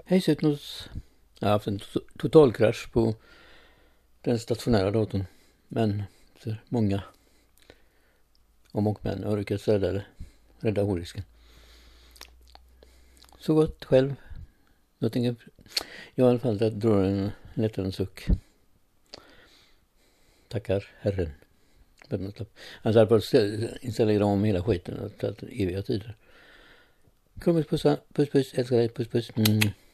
Hej, Sytnos. Jag har haft en totalkrasch på den stationära datorn. Men för många om och men har lyckats rädda hårdisken. Så gott själv. Jag tänker i alla fall att dra en lättare suck. Tackar Herren. Han sa att installera om hela skiten och tagit eviga tider. Krummis puss, älskar dig, puss.